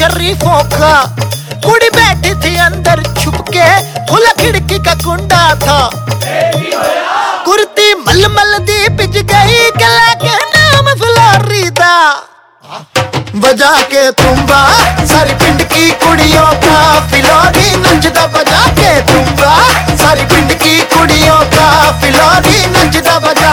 शरीफों का। कुड़ी बैठी थी अंदर छुप के, खुला खिड़की का कुंडा था। कुर्ती मलमल दी पिज गई, गला के नाम फ्लोरिदा। बजा के तुम्बा सारी पिंड की कुड़ियों का, फिलौरी नचदा बजा के तुम्बा सारी पिंड की कुड़ियों का, फिलौरी नचदा बजा